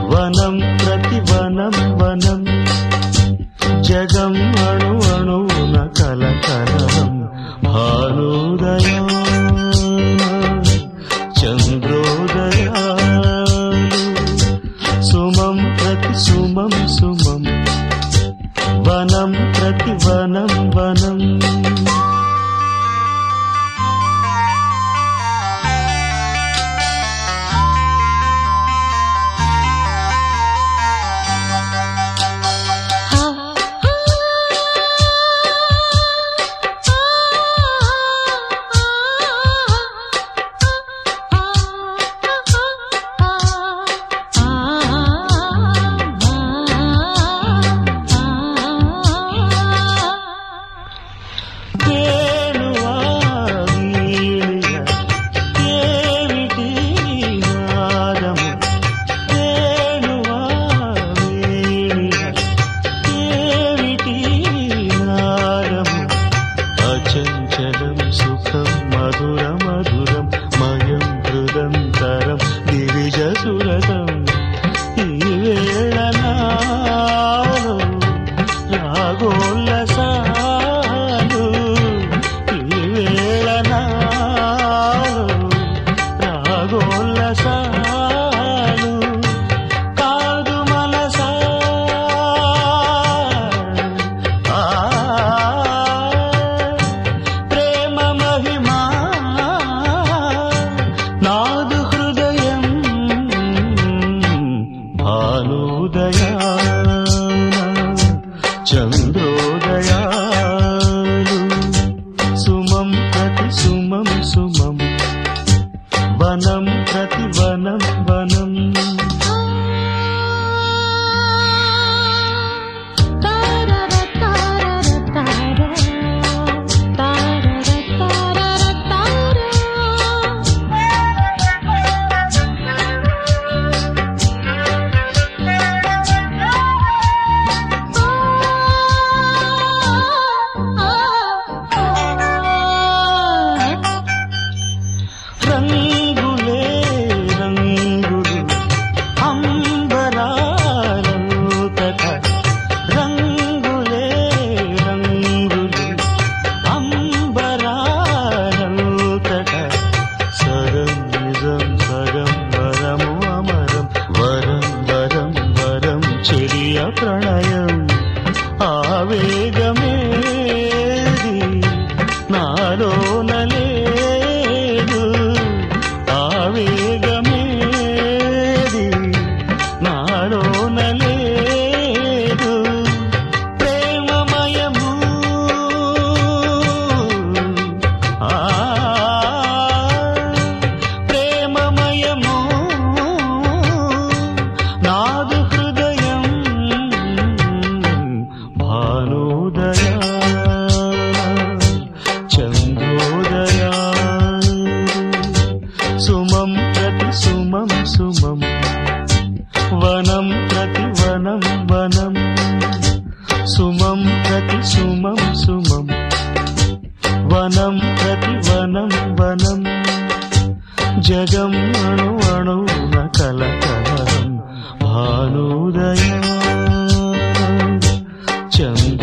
వనం ప్రతి వనం వనం జగం అణు అణువున కలకలం భానుదయం చంద్రోదయాలు సుమం ప్రతి సుమం సుమం వనం ప్రతి వనం వనం చంచలం సుఖం మధుర మధురం మయం హృదంతరం గిరిజ సురతం ఈ వేళ నాలో రాగోల్లసాలు ఈ వేళ నాలో రాగోల్లసాలు కాదు మనసా నాదు హృదయం భానుదయాన చంద్రోదయాలు సుమం ప్రతి సుమం సుమం వనం ప్రతి వనం వనం రంగులే రంగులు అంబరాలంతట రంగులే రంగులు అంబరాలంతట సగం నిజం సగం వరము అమరం వరం వరం వరం చెరియ ప్రణయం ఆవేగమేది నాలోన లేదు ఆవేగమేది నాలోన లేదు ప్రేమమయము ప్రేమమయము నాదు హృదయం భానుదయాన చంద్రోదయాలు సుమం ప్రతి సుమం సుమం వనం ప్రతి వనం వనం సుమం ప్రతి సుమం సుమం వనం ప్రతి వనం వనం జగం అణు అణువున కలకలం భానుదయాన చంద్ర